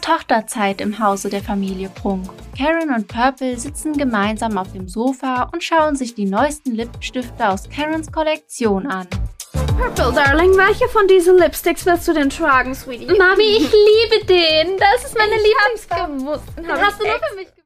Tochterzeit im Hause der Familie Prunk. Karen und Purple sitzen gemeinsam auf dem Sofa und schauen sich die neuesten Lippentifte aus Karens Kollektion an. Purple, Darling, welche von diesen Lipsticks willst du denn tragen, Sweetie? Mami, ich liebe den. Das ist meine Lieblingsfarbe. Gewusst. Den hast du nur für mich